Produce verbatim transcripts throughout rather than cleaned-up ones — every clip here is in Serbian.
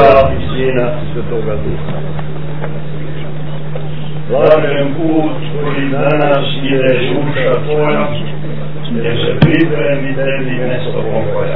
Oca i Sina i Svetoga Duha. Blažen put koji danas ideš uša tvoja, gdje se pripremi tebi mjesto pokoja.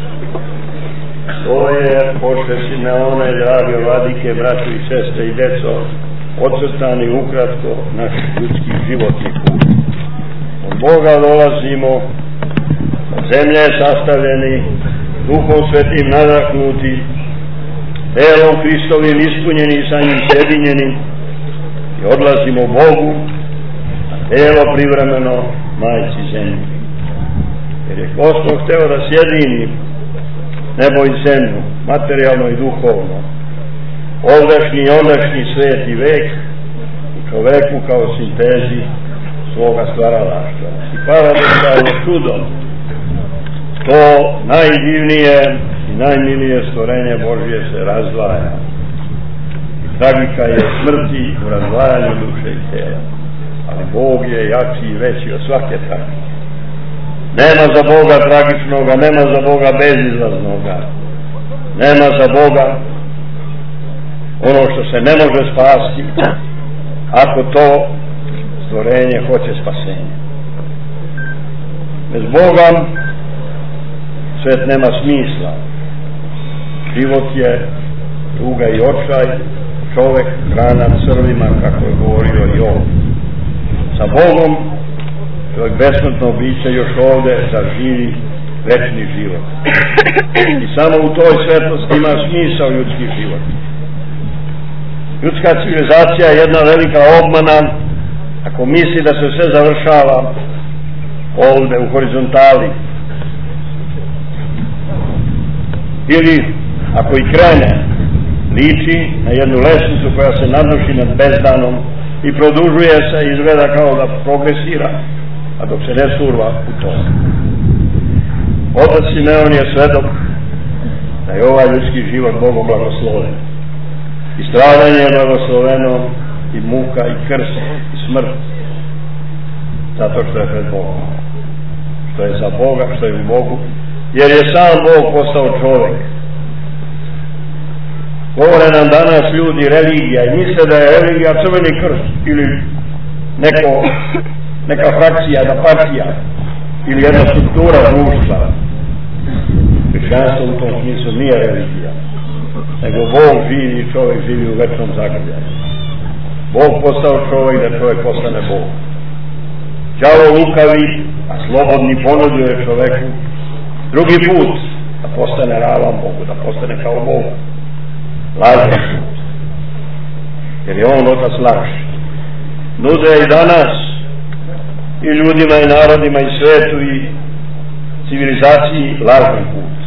To je, pošle Simeone, drage vladike, braćo i sestre i deco, ocrtani ukratko naš ljudski životni put. Od Boga dolazimo, od zemlje sastavljeni, Duhom Svetim nadahnuti, telom Hristovim ispunjeni i sa njim sjedinjeni, i odlazimo Bogu, a telo privremeno majci zemlji. Jer je Gospod hteo da sjedini nebo i zemlju, materijalno i duhovno, ovdašnji i ondašnji svet i vek u čoveku kao sintezi svoga stvaralaštva. I paradoksalno čudom, to najdivnije i najmilije stvorenje Božje se razdvaja. I tragika je smrti u razdvajanju duše i tela. Ali Bog je jači i veći od svake tragike. Nema za Boga tragičnoga, nema za Boga bezizlaznoga, nema za Boga ono što se ne može spasti, ako to stvorenje hoće spasenje. Bez Boga svet nema smisla. Život je tuga i očaj, čovek hrana crvima, kako je govorio Job. Sa Bogom čovjek besmrtno biće još ovde da živi večni život. I samo u toj svetlosti ima smisao ljudski život. Ljudska civilizacija je jedna velika obmana ako misli da se sve završava ovde u horizontali. Ili ako i krene, liči na jednu lestvicu koja se nadnoši nad bezdanom i produžuje se i izgleda kao da progresira, a dok se ne surva u to. Otac Simeon je svedok da je ovaj ljudski život Bogom blagosloven. I stradanje je blagosloveno, i muka, i krst, i smrt, zato što je pred Bogom. Što je za Boga, što je u Bogu, jer je sam Bog postao čovek. Govore nam danas ljudi religija i misle da je religija crveni krst ili neko, neka frakcija, jedna partija ili jedna struktura društva. Hrišćanstvo u tom smislu nije religija, nego Bog živi i čovjek živi u večnom zagrljaju. Bog postao čovjek da čovjek postane Bog. Đavo lukavi, a slobodni ponuđuje čoveku drugi put da postane ravan Bogu, da postane kao Bog. Lažan put. Jer je on otac laži. Nude i danas i ljudima i narodima i svetu i civilizaciji lažan put.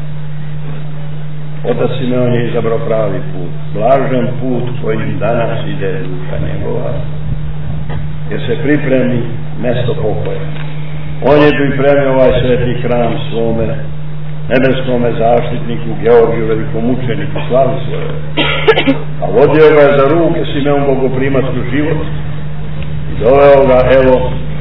Otac Simeon je izabrao pravi put. Blažen put kojim danas ide duša njegova. Jer se pripremi mesto pokoja. On je pripremio ovaj sveti hram svome nebeskome zaštitniku Georgiju velikomučeniku, slavi svoje. A vodio ga je za ruke Simeon Bogoprimac u život i doveo ga, evo,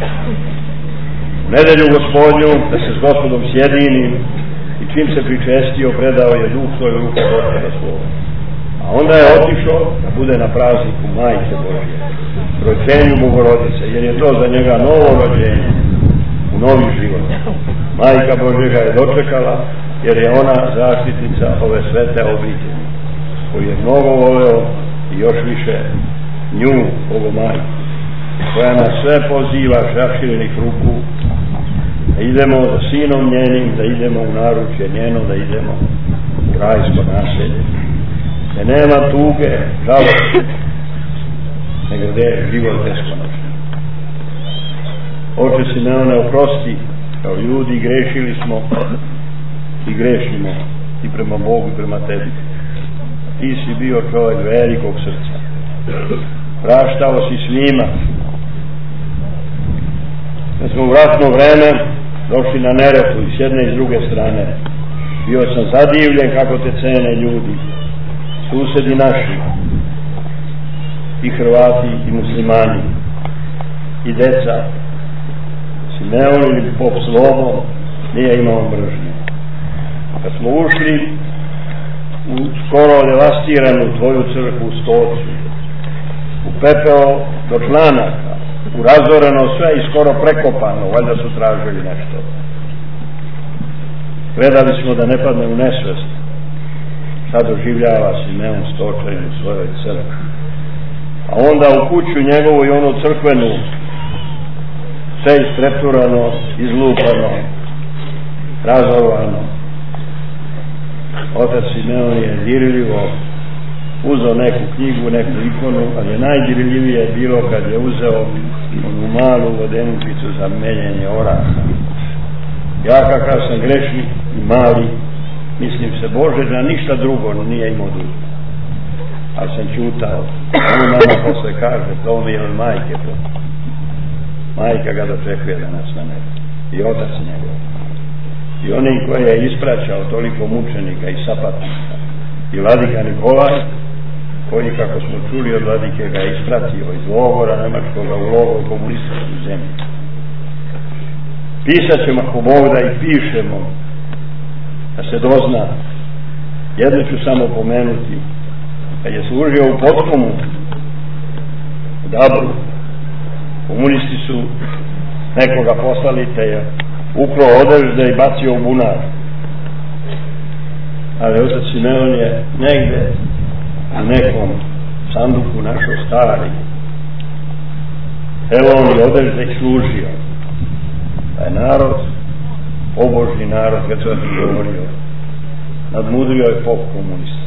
u nedelju Gospodnju da se s Gospodom sjedini i čim se pričestio predao je duh svoj u ruke Gospoda svoga. A onda je otišao da bude na prazniku Majke Božje, rođenju Bogorodice, jer je to za njega novo rođenje u novi život. Majka Božja ga je dočekala, jer je ona zaštitnica ove svete obitelji, koju je mnogo voleo i još više nju, Bogomajku, koja nas sve poziva raširenih ruku, da idemo za sinom njenim, da idemo u naručje njeno, da idemo u rajsko naselje. Da nema tuge, žalosti, nego gde je život beskonačan. Oče Simeone, oprosti, kao ljudi grešili smo i grešimo i prema Bogu i prema tebi. Ti si bio čovjek velikog srca. Praštao si svima. Kad smo u ratno vreme došli na Neretvu i s jedne i s druge strane, bio sam zadivljen kako te cene ljudi, susedi naši, i Hrvati i muslimani, i deca. Simeon ili pop Slobo nije imao mržnje. Kad smo ušli u skoro devastiranu tvoju crkvu u Stocu, u pepeo do članaka, u razoreno sve i skoro prekopano, valjda su tražili nešto. Gledali smo da ne padne u nesvest. Sad doživljava Simeon Stočanin u svojoj crkvi. A onda u kuću njegovu i onu crkvenu, sve istrepturano, izlupano, razorvano. Otac Simeon je dirljivo uzeo neku knjigu, neku ikonu, ali je najdirljivije bilo kad je uzeo onu malu vodenupicu za meljenje oraha. Ja kakav sam grešni i mali, mislim se, Bože, da ništa drugo nije imao drugo. Ali sam čutao. On nama posle kaže, to mi je od majke to. Majka ga dočekuje danas na nebu. I otac njegov. I onim koji je ispraćao toliko mučenika i sapatnika. I vladika Nikolaj, koji, kako smo čuli od vladike, ga je ispratio iz logora nemačkoga u logor komunističku zemlju. Pisat ćemo ako Bog da i pišemo, da se dozna. Jedno ću samo pomenuti. Kad je služio u Potkomu, u Dabru, komunisti su nekoga poslali, te je ukrao odežde i bacio u bunar. Ali otac Simeon je negde u nekom sanduku našo stari elon i odežde ih služio. Taj narod, pobožni narod, kad sam ti govorio, nadmudrio je pop komunista.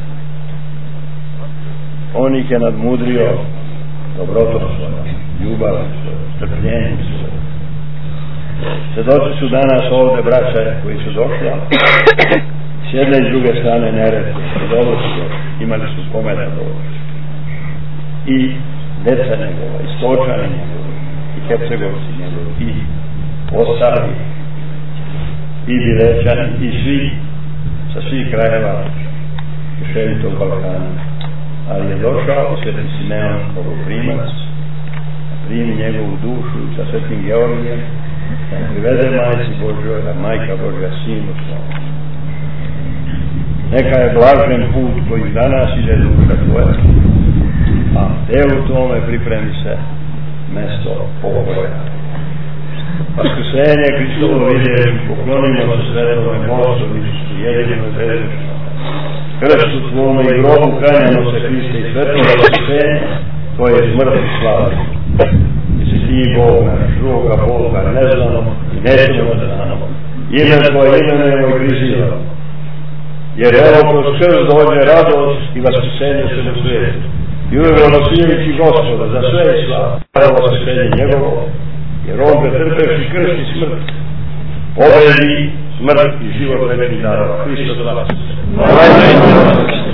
On ih je nadmudrio dobrotom svojom, ljubavim svojom, strpljenjem svojom. Svedoci su danas ovde braća koji su došli s jedne i s druge strane Neretve, i dobro su došli, imali su spomena dobro. I deca njegova, i Stočani njegovi, i Hercegovci njegovi, i ostali, i Bilećani, i svi, sa svih krajeva ševitog Balkana. Ali je došao Sveti Simeon Bogopриmac, primi njegovu dušu sa Svetim Georgijem, da je privede Majci Božjoj, a Majka Božja Sinu svom. Neka je blažen put koji danas ide duša tvoja, a delu tome pripremi se mesto pokoja. Vaskrsenje Hristovo vidjeli, poklonimo se svetome Gospodu Isusu, jedinome bezgrešnom. Krstu tvome i grobu klanjamo se Hriste i svetoga vaskrsenja, tvoje smrt i slava. I si ti Bog naš, druga Boga, neznano i nećemo znano. Ime tvoje imenujemo i prizivamo. Jer evo kroz krst dođe radost i vaskrsenje se na svijetu. I uvijek glasijevići Gospoda za sve i slavu. Evo vaskrsenje njegovo, jer on pretrpevši krst i smrt, pobedi smrt i život večni darova. Hristos vas.